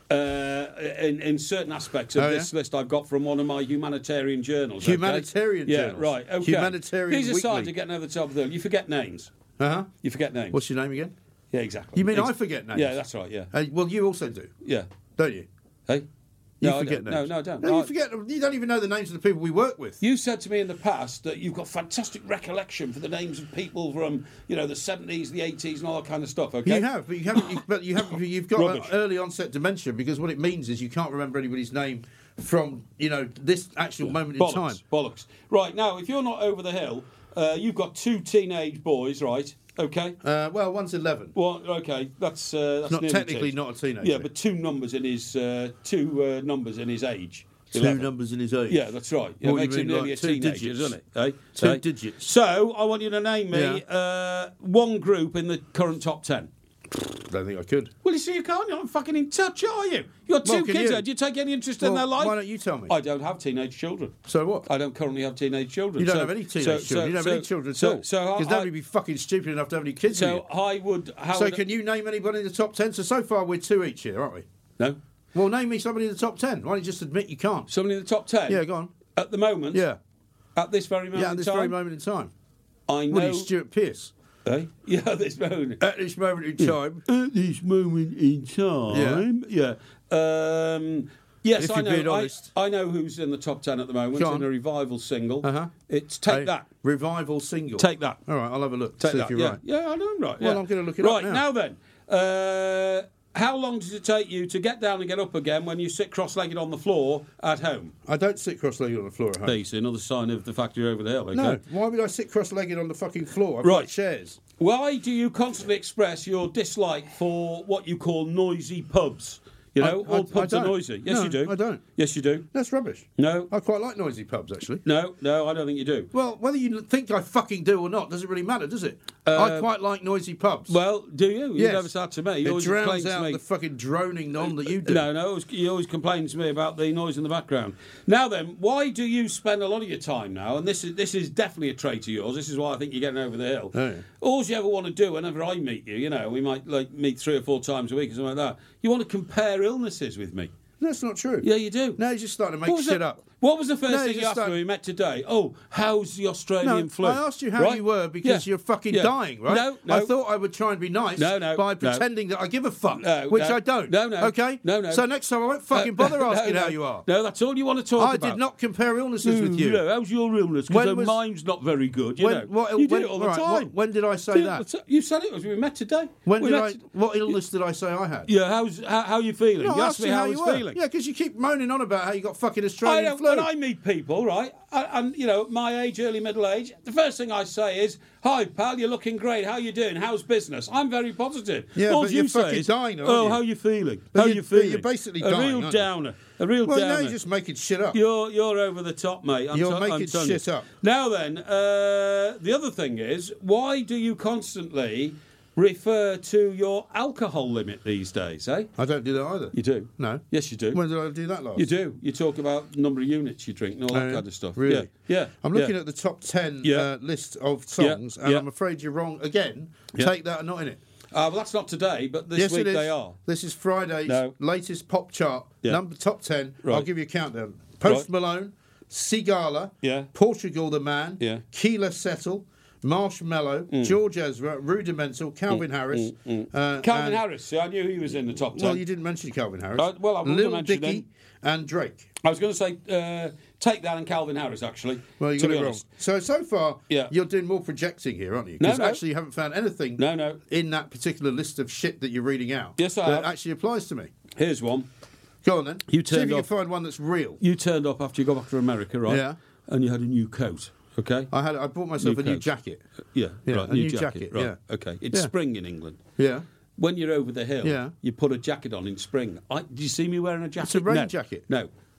S2: Uh, in, in certain aspects of
S1: Oh,
S2: this
S1: yeah?
S2: list I've got from one of my humanitarian journals. okay?
S1: Humanitarian
S2: yeah,
S1: journals?
S2: right. Okay.
S1: Humanitarian
S2: These aside
S1: Weekly.
S2: to getting over the top of the hill, you forget names.
S1: Uh-huh.
S2: You forget names.
S1: What's your name again?
S2: Yeah, exactly.
S1: You mean
S2: Ex-
S1: I forget names?
S2: Yeah, that's right, yeah.
S1: Uh, well, you also do,
S2: Yeah.
S1: don't you?
S2: Hey?
S1: You
S2: No, I
S1: forget
S2: don't.
S1: names.
S2: No, no, I don't.
S1: No,
S2: No,
S1: you
S2: I-
S1: forget. You don't even know the names of the people we work with.
S2: You said to me in the past that you've got fantastic recollection for the names of people from, you know, the seventies, the eighties, and all that kind of stuff. Okay,
S1: You have, but you haven't. You, but you have. You've got
S2: Rubbish.
S1: uh, early onset dementia because what it means is you can't remember anybody's name from you know this actual moment
S2: bollocks,
S1: in time.
S2: bollocks. Right now, if you're not over the hill, uh, you've got two teenage boys, right? Okay.
S1: Uh, well, one's eleven.
S2: Well, okay, that's uh, that's
S1: Not
S2: nearly
S1: technically
S2: teens.
S1: not a teenager.
S2: Yeah, but two numbers in his uh, two uh, numbers in his age.
S1: Two
S2: eleven.
S1: numbers in his age.
S2: Yeah, that's right. Yeah,
S1: What
S2: it
S1: do
S2: makes
S1: you
S2: him
S1: mean,
S2: nearly
S1: like
S2: a
S1: two
S2: teenager,
S1: digits?
S2: doesn't it? Eh?
S1: Two
S2: Eh?
S1: digits.
S2: So I want you to name me uh, one group in the current top ten.
S1: Don't think I could.
S2: Well, you see, you can't. You're not fucking in touch, are you? You've got two
S1: Well, can
S2: kids.
S1: you?
S2: there. Do you take any interest in
S1: Well,
S2: their life?
S1: why don't you tell me?
S2: I don't have teenage children.
S1: So what?
S2: I don't currently have teenage children.
S1: You don't
S2: so,
S1: have any teenage
S2: so-
S1: children.
S2: so-
S1: you don't have
S2: so-
S1: any children at
S2: so,
S1: all.
S2: So,
S1: Because
S2: I,
S1: nobody would be fucking stupid enough to have any kids.
S2: so
S1: with you.
S2: I would. How
S1: So
S2: would,
S1: can you name anybody in the top ten? So so far we're two each here, aren't we?
S2: No.
S1: Well, name me somebody in the top ten. Why don't you just admit you can't?
S2: Somebody in the top ten.
S1: Yeah, go on.
S2: At the moment.
S1: Yeah,
S2: At this very moment
S1: yeah. At
S2: in
S1: this
S2: time.
S1: very moment in time.
S2: I know.
S1: What are you, Stuart Pearce?
S2: Eh? Yeah, at this moment.
S1: At this moment in time.
S2: At this moment in time. Yeah. Um, yes,
S1: If
S2: I
S1: you're
S2: know.
S1: being
S2: I,
S1: honest.
S2: I know who's in the top ten at the moment
S1: Go on.
S2: in a revival single.
S1: Uh-huh.
S2: It's Take
S1: A
S2: That.
S1: revival single.
S2: Take That.
S1: All right, I'll have a look.
S2: Take
S1: see
S2: that.
S1: if you're
S2: yeah.
S1: right.
S2: Yeah, I know I'm right.
S1: Well,
S2: yeah.
S1: I'm gonna look it up
S2: right,
S1: now.
S2: now then. Uh, how long does it take you to get down and get up again when you sit cross-legged on the floor at home?
S1: I don't sit cross-legged on the floor at home.
S2: There you see, another sign of the fact you're over the hill. Okay?
S1: No, why would I sit cross-legged on the fucking floor? I've
S2: Right.
S1: got chairs.
S2: Why do you constantly express your dislike for what you call noisy pubs? You know,
S1: I- I-
S2: all pubs
S1: I
S2: are
S1: don't.
S2: noisy. Yes,
S1: No,
S2: you do.
S1: I don't.
S2: Yes, you do.
S1: That's rubbish.
S2: No,
S1: I quite like noisy pubs, actually.
S2: no, no, I don't think you do.
S1: Well, whether you think I fucking do or not doesn't really matter, does it? I quite like noisy pubs.
S2: Well, do you? You
S1: Yes.
S2: never said that to me. You
S1: it
S2: always
S1: drowns
S2: complain to
S1: out
S2: me.
S1: the fucking droning on that you do.
S2: No, no, always- you always complain to me about the noise in the background. Now then, why do you spend a lot of your time now, and this is this is definitely a trait of yours, this is why I think you're getting over the hill.
S1: Oh, yeah.
S2: All you ever want to do whenever I meet you, you know, we might like meet three or four times a week or something like that, you want to compare illnesses with me.
S1: That's not true.
S2: Yeah, you do.
S1: Now you're just starting to make
S2: What was
S1: shit
S2: the,
S1: up.
S2: What was the first
S1: No,
S2: thing
S1: you
S2: you
S1: just
S2: asked
S1: don't-
S2: when we met today? Oh, how's the Australian
S1: No,
S2: flu?
S1: I asked you how
S2: Right?
S1: you were because
S2: Yeah.
S1: you're fucking
S2: Yeah.
S1: dying, right?
S2: No, no.
S1: I thought I would try and be nice
S2: No, no,
S1: by
S2: no.
S1: pretending that I give a fuck,
S2: No,
S1: which
S2: no.
S1: I don't.
S2: No, no.
S1: Okay?
S2: No, no.
S1: So next time I won't fucking
S2: Uh,
S1: bother
S2: no,
S1: asking
S2: no.
S1: how you are.
S2: No, that's all you want to talk
S1: I
S2: about.
S1: did not compare illnesses with you.
S2: No, how's your illness?
S1: When
S2: Because
S1: was-
S2: mine's not very good. You
S1: When-
S2: know,
S1: what-
S2: you do
S1: when-
S2: it all the
S1: right,
S2: time.
S1: what- when did I say
S2: Do it
S1: that?
S2: all the ti- You said it as we met today.
S1: When
S2: We
S1: did
S2: met
S1: I?
S2: to-
S1: What illness did I say I had?
S2: Yeah, how's how, how you feeling?
S1: No,
S2: you
S1: I
S2: asked me
S1: you
S2: how I
S1: you
S2: was
S1: were.
S2: feeling.
S1: Yeah, because you keep moaning on about how you got fucking
S2: I
S1: Australian
S2: don't,
S1: flu.
S2: when I meet people, right, and, and you know, my age, early middle age, the first thing I say is, "Hi, pal, you're looking great. How you doing? How's business?" I'm very positive.
S1: Yeah,
S2: all
S1: but
S2: you
S1: you're
S2: say
S1: fucking
S2: is,
S1: dying, aren't
S2: "Oh,
S1: you?"
S2: how you feeling?
S1: But
S2: how
S1: you-
S2: you
S1: but
S2: feeling?"
S1: you're basically
S2: a
S1: dying,
S2: real
S1: aren't you?
S2: downer. A real
S1: well,
S2: downer.
S1: now you're just making shit up.
S2: You're you're over the top, mate. I'm
S1: You're
S2: t- I'm
S1: making
S2: telling you.
S1: shit up.
S2: Now then, uh, the other thing is, why do you constantly refer to your alcohol limit these days, eh?
S1: I don't do that either.
S2: You do?
S1: No.
S2: Yes, you do.
S1: When did I do that last?
S2: You do. You talk about the number of units you drink and all that
S1: Oh, yeah?
S2: kind of stuff.
S1: Really?
S2: Yeah. yeah.
S1: I'm looking
S2: yeah.
S1: at the top ten
S2: Yeah.
S1: uh, list of songs, and
S2: Yeah.
S1: I'm afraid you're wrong again.
S2: Yeah.
S1: Take That are not in it.
S2: Uh, well, that's not today, but this
S1: yes,
S2: week
S1: it is.
S2: they are.
S1: This is Friday's
S2: No.
S1: latest pop chart,
S2: Yeah.
S1: number top ten.
S2: Right.
S1: I'll give you a countdown. Post
S2: Right.
S1: Malone, Sigala,
S2: Yeah.
S1: Portugal the Man,
S2: Yeah.
S1: Keela Settle, Marshmallow, George Ezra, Rudimental, Calvin Harris. uh,
S2: Calvin
S1: and-
S2: Harris. See, I knew he was in the top ten.
S1: Well, you didn't mention Calvin Harris.
S2: Uh, well, I wouldn't
S1: Lil
S2: have mentioned
S1: Dicky
S2: him.
S1: and Drake.
S2: I was going to say, uh, take that and Calvin Harris, actually.
S1: Well, you
S2: to
S1: got
S2: be
S1: it wrong.
S2: honest.
S1: So so far,
S2: Yeah.
S1: you're doing more projecting here, aren't you?
S2: No,
S1: Because
S2: no.
S1: actually, you haven't found anything
S2: No, no.
S1: in that particular list of shit that you're reading out.
S2: Yes, I
S1: that
S2: have.
S1: actually applies to me.
S2: Here's one.
S1: Go on then.
S2: You
S1: See if
S2: turned
S1: you
S2: off-
S1: can find one that's real.
S2: You turned up after you got back to America, right?
S1: Yeah.
S2: And you had a new coat, okay?
S1: I had I bought myself
S2: New
S1: a new
S2: coat.
S1: jacket.
S2: Yeah,
S1: Yeah,
S2: right.
S1: a new jacket,
S2: right.
S1: yeah.
S2: Okay. It's
S1: Yeah.
S2: spring in England.
S1: Yeah.
S2: When you're over the hill,
S1: Yeah.
S2: you put a jacket on in spring. I, do you see me wearing a jacket?
S1: It's a rain
S2: No.
S1: jacket.
S2: No.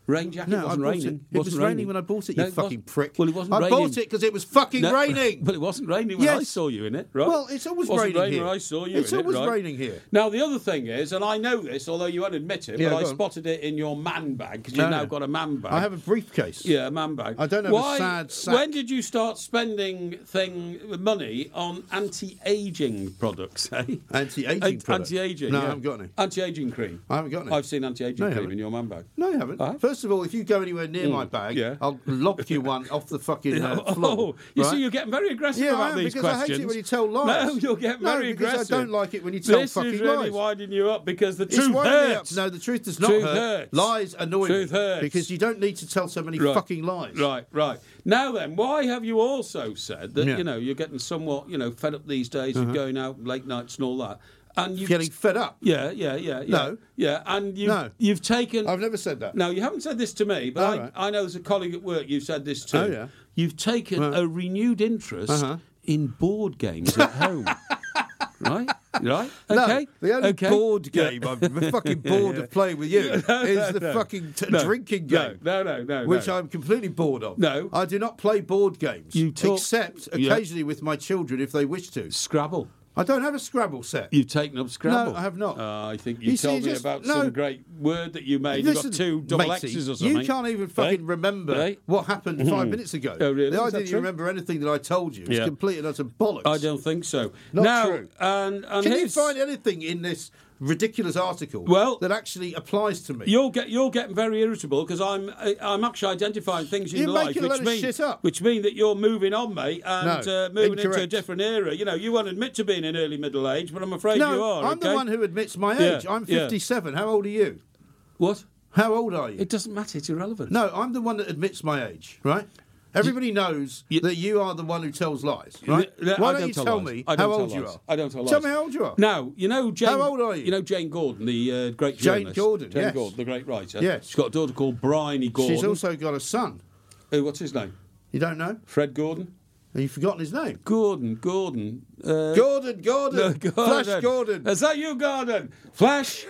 S2: Rain jacket
S1: No, I
S2: wasn't
S1: bought
S2: raining.
S1: it. It was
S2: wasn't
S1: raining when I bought it, you
S2: No,
S1: fucking
S2: wasn't.
S1: prick.
S2: Well, it wasn't
S1: I
S2: raining.
S1: bought it because it was fucking
S2: No,
S1: raining.
S2: But it wasn't raining when
S1: Yes.
S2: I saw you in it, right?
S1: Well, it's always
S2: it wasn't
S1: raining
S2: raining
S1: here.
S2: when I saw you
S1: It's
S2: in
S1: always
S2: it, right?
S1: raining here.
S2: Now, the other thing is, and I know this, although you won't admit it,
S1: Yeah,
S2: but I
S1: go on.
S2: spotted it in your man bag, because
S1: No,
S2: you've now
S1: no.
S2: got a man bag.
S1: I have a briefcase.
S2: Yeah, a man bag.
S1: I don't have a
S2: Why,
S1: sad sack.
S2: When did you start spending thing money on anti-aging products, eh?
S1: Anti-aging
S2: Ant-
S1: products?
S2: Anti-aging,
S1: No,
S2: yeah.
S1: I haven't got any.
S2: Anti-aging cream.
S1: I haven't got any.
S2: I've seen anti-aging
S1: No, you
S2: cream
S1: haven't.
S2: in your man bag.
S1: No, you haven't.
S2: I have.
S1: First of all, if you go anywhere near my bag,
S2: yeah.
S1: I'll lob you one off the fucking uh,
S2: Oh,
S1: floor.
S2: you
S1: right?
S2: see, you're getting very aggressive
S1: Yeah, I
S2: about
S1: am,
S2: these
S1: because
S2: questions.
S1: I hate it when you tell lies.
S2: No, you're getting
S1: No,
S2: very
S1: because
S2: aggressive.
S1: I don't like it when you tell
S2: this
S1: fucking
S2: is really
S1: lies.
S2: winding you up because the
S1: It's
S2: truth
S1: winding me up.
S2: hurts.
S1: No, the truth does not
S2: Truth
S1: hurt.
S2: hurts.
S1: Lies annoy
S2: Truth
S1: me
S2: hurts.
S1: because you don't need to tell so many
S2: Right.
S1: fucking lies.
S2: Right, right. Now then, why have you also said that,
S1: Yeah. Uh-huh.
S2: you know, you're getting somewhat, you know, fed up these days with going out late nights and all that? And you've
S1: Getting fed up.
S2: Yeah, yeah, yeah, yeah.
S1: No.
S2: Yeah, and you've,
S1: No.
S2: you've taken...
S1: I've never said that.
S2: No, you haven't said this to me, but
S1: Oh,
S2: I,
S1: right.
S2: I know there's a colleague at work you've said this to.
S1: Oh, yeah.
S2: You've taken
S1: Right.
S2: a renewed interest
S1: Uh-huh.
S2: in board games at home. Right? Right?
S1: No,
S2: Okay?
S1: the only
S2: okay.
S1: board
S2: Yeah.
S1: game I'm fucking bored of playing with you is the
S2: no.
S1: fucking t-
S2: No,
S1: drinking
S2: no,
S1: game.
S2: No, no, no.
S1: Which
S2: no.
S1: I'm completely bored of.
S2: No.
S1: I do not play board games.
S2: You talk-
S1: except
S2: Yeah.
S1: occasionally with my children if they wish to.
S2: Scrabble.
S1: I don't have a Scrabble set.
S2: You've taken up Scrabble.
S1: No, I have not.
S2: Uh, I think you,
S1: You see,
S2: told me
S1: just-
S2: about
S1: no.
S2: some great word that you made.
S1: Listen,
S2: you got two double
S1: matey,
S2: X's or something.
S1: You can't even fucking
S2: Right?
S1: remember
S2: Right?
S1: what happened five minutes ago.
S2: Oh, really?
S1: The
S2: Is
S1: idea
S2: that
S1: that you
S2: true?
S1: remember anything that I told you is
S2: Yeah.
S1: complete and utter bollocks.
S2: I don't think so.
S1: Not
S2: now,
S1: true.
S2: And, and
S1: Can you
S2: here's-
S1: find anything in this ridiculous article
S2: Well,
S1: that actually applies to me?
S2: You're get you're getting very irritable because I'm I'm actually identifying things in
S1: You're
S2: life
S1: making a
S2: which
S1: load of
S2: mean
S1: shit up.
S2: which mean that you're moving on, mate, and
S1: No,
S2: uh, moving into a
S1: incorrect.
S2: different era. You know, you won't admit to being in early middle age, but I'm afraid
S1: no,
S2: you are.
S1: I'm
S2: okay?
S1: the one who admits my
S2: Yeah,
S1: age. I'm
S2: yeah.
S1: fifty-seven. How old are you?
S2: What?
S1: How old are you?
S2: It doesn't matter. It's irrelevant.
S1: No, I'm the one that admits my age, right? Everybody knows
S2: you-
S1: that you are the one who tells lies, right?
S2: No, no,
S1: Why
S2: I
S1: don't,
S2: don't
S1: you
S2: tell
S1: tell
S2: lies.
S1: me
S2: I don't
S1: how
S2: tell
S1: old you
S2: lies.
S1: are?
S2: I don't tell
S1: Tell
S2: lies.
S1: me how old you are.
S2: Now, you know Jane.
S1: How old are you?
S2: You know Jane Gordon, the uh, great
S1: Jane
S2: journalist.
S1: Gordon,
S2: Jane
S1: yes.
S2: Gordon, the great writer.
S1: Yes.
S2: She's got a daughter called Bryony Gordon.
S1: She's also got a son.
S2: Uh, what's his name?
S1: You don't know?
S2: Fred Gordon.
S1: Have you forgotten his name?
S2: Gordon. Gordon. Uh,
S1: Gordon, Gordon,
S2: No, Gordon.
S1: Flash Gordon.
S2: Is that you, Gordon? Flash.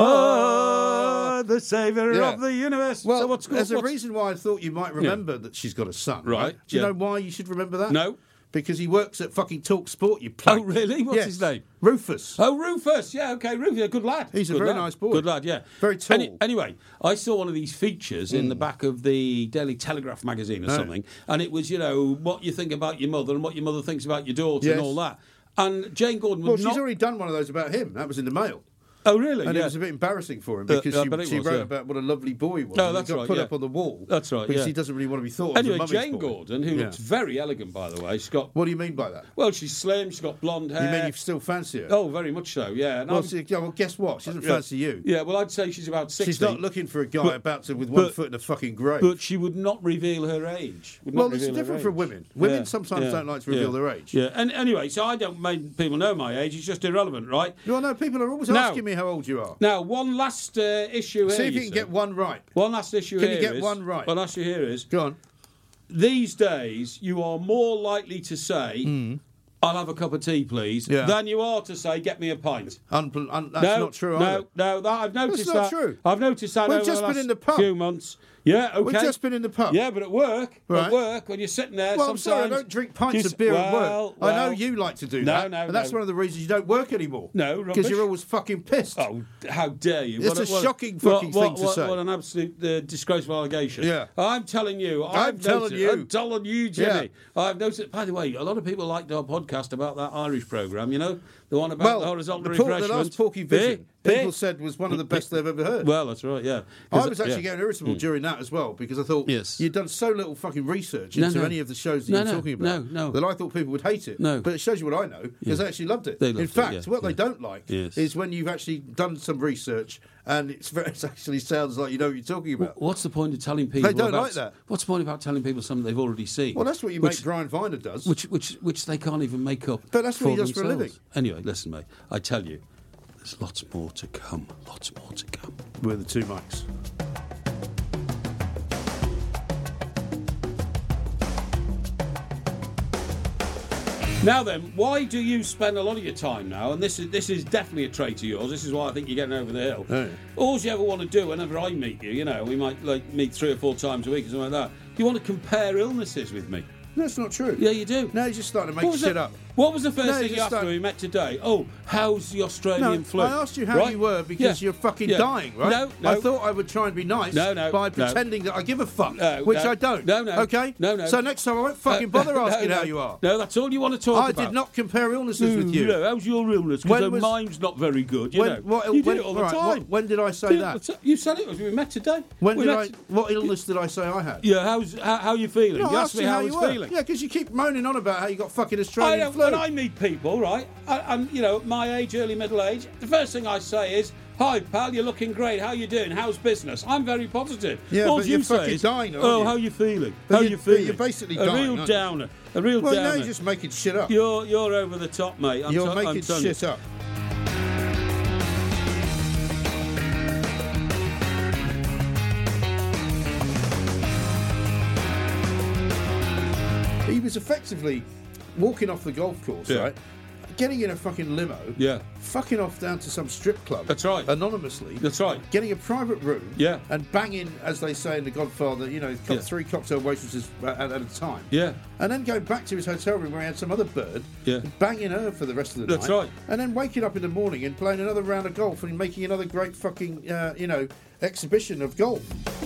S2: Oh, the saviour
S1: Yeah.
S2: of the universe.
S1: Well,
S2: so what's
S1: there's a
S2: what's-
S1: reason why I thought you might remember that she's got a son. Right?
S2: Right,
S1: Do you
S2: yeah.
S1: know why you should remember that?
S2: No.
S1: Because he works at fucking Talk Sport, you
S2: Oh,
S1: plank.
S2: really? What's
S1: Yes.
S2: his name?
S1: Rufus.
S2: Oh, Rufus. Yeah, okay, Rufus. Yeah, good lad.
S1: He's a
S2: Good
S1: very
S2: lad.
S1: nice boy.
S2: Good lad, yeah.
S1: Very tall.
S2: Any- anyway, I saw one of these features in the
S1: Hmm.
S2: back of the Daily Telegraph magazine or
S1: Oh.
S2: something, and it was, you know, what you think about your mother and what your mother thinks about your daughter
S1: Yes.
S2: and all that. And Jane Gordon
S1: Well,
S2: would
S1: she's
S2: not...
S1: already done one of those about him. That was in the Mail.
S2: Oh, really?
S1: And
S2: yeah.
S1: it was a bit embarrassing for him
S2: Uh,
S1: because
S2: I
S1: she,
S2: bet it
S1: she
S2: was,
S1: wrote
S2: yeah.
S1: about what a lovely boy he was.
S2: Oh,
S1: and
S2: that's
S1: he got
S2: right,
S1: put
S2: yeah.
S1: up on the wall.
S2: That's right,
S1: Because
S2: yeah.
S1: he doesn't really want to be thought
S2: Anyway,
S1: of as a mummy's
S2: Jane
S1: boy.
S2: Gordon, who
S1: Yeah.
S2: looks very elegant, by the way, she's got...
S1: What do you mean by that?
S2: Well, she's slim, she's got blonde hair.
S1: You mean you still fancy her?
S2: Oh, very much so, yeah. And
S1: well,
S2: I'm-
S1: see, yeah, well, guess what? She doesn't
S2: yeah.
S1: fancy you.
S2: Yeah, well, I'd say she's about sixty.
S1: She's not looking for a guy
S2: But-
S1: about to with one
S2: but-
S1: foot in a fucking grave.
S2: But she would not reveal her age. Would not
S1: well, it's
S2: reveal her
S1: different for
S2: age.
S1: women. Women
S2: Yeah,
S1: sometimes
S2: yeah,
S1: don't like to reveal
S2: yeah,
S1: their age.
S2: Yeah, and anyway, so I don't make people know my age. It's just irrelevant, right?
S1: Well, no, people are always
S2: Now-
S1: asking me how old you are.
S2: Now, one last uh, issue here.
S1: See if you
S2: you
S1: can
S2: see.
S1: get one right.
S2: One last issue
S1: Can
S2: here
S1: you get
S2: is-
S1: one right?
S2: One last issue here is
S1: Go on.
S2: these days you are more likely to say, "I'll have a cup of tea, please,"
S1: Hmm. Yeah.
S2: than you are to say, "Get me a pint."
S1: Unpl- un- that's
S2: no,
S1: not true
S2: no,
S1: either.
S2: no, that, I've noticed
S1: not
S2: that.
S1: true.
S2: I've noticed that
S1: We've
S2: over
S1: just
S2: the
S1: been
S2: last
S1: in the pub.
S2: few months. Yeah, okay.
S1: We've just been in the pub.
S2: Yeah, but at work,
S1: Right.
S2: at work, when you're sitting there,
S1: Well, I'm sorry, I
S2: sometimes
S1: don't drink pints
S2: you
S1: of
S2: s-
S1: beer
S2: well,
S1: at work. I know
S2: well,
S1: you like to do
S2: no,
S1: that.
S2: no,
S1: and that's
S2: no.
S1: one of the reasons you don't work anymore.
S2: No,
S1: Because
S2: rubbish.
S1: you're always fucking pissed.
S2: Oh, how dare you!
S1: It's
S2: What
S1: a
S2: what
S1: shocking
S2: what-
S1: fucking
S2: what,
S1: thing to
S2: what,
S1: say.
S2: What an absolute uh, disgraceful allegation.
S1: Yeah.
S2: I'm telling you.
S1: I'm
S2: I've
S1: telling
S2: noticed,
S1: you.
S2: I'm telling you, Jimmy.
S1: Yeah.
S2: I've noticed. By the way, a lot of people liked our podcast about that Irish program. You know, the one about
S1: well,
S2: the horizontal
S1: the, por- the
S2: refreshment.
S1: last Porky Vision, people said was one of the best they've ever heard.
S2: Well, that's right. Yeah. 'Cause,
S1: I was actually
S2: yeah.
S1: getting irritable during that as well because I thought
S2: Yes.
S1: you'd done so little fucking research
S2: No,
S1: into
S2: no.
S1: any of the shows that
S2: No,
S1: you were
S2: no,
S1: talking about
S2: no, no.
S1: that I thought people would hate it.
S2: No.
S1: But it shows you what I know because they actually loved it.
S2: They
S1: In
S2: loved it,
S1: fact,
S2: yeah,
S1: what
S2: yeah.
S1: they don't like
S2: Yes.
S1: is when you've actually done some research and it's very, it actually sounds like you know what you're talking about.
S2: What's the point of telling people?
S1: They don't
S2: about,
S1: like that.
S2: What's the point about telling people something they've already seen?
S1: Well, that's what you
S2: which,
S1: make Brian Viner does.
S2: which, which, which they can't even make up.
S1: But that's what
S2: for
S1: he does for a
S2: themselves.
S1: living.
S2: Anyway, listen, mate. I tell you, there's lots more to come. Lots more to come.
S1: We're the two mics.
S2: Now then, why do you spend a lot of your time now? And this is this is definitely a trait of yours. This is why I think you're getting over the hill.
S1: Oh, yeah.
S2: All you ever want to do whenever I meet you, you know, we might like meet three or four times a week or something like that. You want to compare illnesses with me.
S1: That's not true.
S2: Yeah, you do.
S1: No, you're just starting to
S2: What
S1: make
S2: was
S1: shit
S2: the-
S1: up.
S2: What was the first
S1: No,
S2: thing
S1: you
S2: you
S1: just
S2: asked when
S1: don't-
S2: we met today? Oh, how's the Australian
S1: No,
S2: flu?
S1: I asked you how
S2: Right?
S1: you were because
S2: Yeah.
S1: you're fucking
S2: Yeah.
S1: dying, right?
S2: No, no.
S1: I thought I would try and be nice
S2: No, no,
S1: by
S2: no.
S1: pretending that I give a fuck,
S2: No,
S1: which
S2: no.
S1: I don't.
S2: No, no.
S1: Okay?
S2: No, no.
S1: So next time I won't fucking bother
S2: No,
S1: asking
S2: no.
S1: how you are.
S2: No, that's all you want to talk
S1: I
S2: about.
S1: did not compare illnesses with you.
S2: No, how's your illness?
S1: When
S2: Because
S1: was-
S2: mine's not very good, you
S1: When,
S2: know.
S1: what,
S2: you
S1: when,
S2: do it all the
S1: right,
S2: time.
S1: what- when did I say
S2: Yeah,
S1: that?
S2: You said it was we met today.
S1: When
S2: We
S1: did
S2: met-
S1: I? What illness did I say I had?
S2: Yeah, how's how, how you feeling?
S1: No,
S2: you
S1: I
S2: asked me
S1: you
S2: how I
S1: you
S2: was
S1: were.
S2: feeling.
S1: Yeah, because you keep moaning on about how you got fucking
S2: I
S1: Australian
S2: don't,
S1: flu.
S2: when I meet people, right, I, I'm, you know, my age, early middle age, the first thing I say is, "Hi, pal, you're looking great. How you doing? How's business?" I'm very positive.
S1: Yeah,
S2: All
S1: but
S2: you
S1: you're
S2: say
S1: fucking
S2: is,
S1: dying, aren't
S2: "Oh,
S1: you?"
S2: how you feeling?
S1: But
S2: how
S1: you-
S2: you
S1: but
S2: feeling?"
S1: you're basically
S2: a
S1: dying,
S2: real
S1: aren't you?
S2: downer. A real
S1: well, now
S2: downer.
S1: you're just making shit up.
S2: You're you're over the top, mate. I'm
S1: You're
S2: t- I'm
S1: making
S2: telling you.
S1: shit up. He was effectively walking off the golf course,
S2: Yeah.
S1: right? Getting in a fucking limo,
S2: Yeah.
S1: fucking off down to some strip club.
S2: That's right.
S1: Anonymously.
S2: That's right.
S1: Getting a private room.
S2: Yeah.
S1: And banging, as they say in The Godfather, you know, co-
S2: Yeah.
S1: three cocktail waitresses at, at a time.
S2: Yeah.
S1: And then going back to his hotel room where he had some other bird,
S2: Yeah.
S1: and banging her for the rest of the
S2: That's
S1: night.
S2: right.
S1: And then waking up in the morning and playing another round of golf and making another great fucking, uh, you know, exhibition of golf.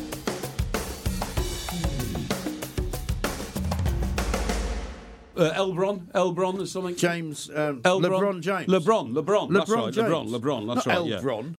S2: Uh, Elbron, Elbron or something.
S1: James, um,
S2: Elbron?
S1: LeBron James.
S2: LeBron, LeBron. That's
S1: LeBron
S2: right.
S1: James.
S2: LeBron, LeBron. That's
S1: Not
S2: right. Yeah.
S1: Elbron.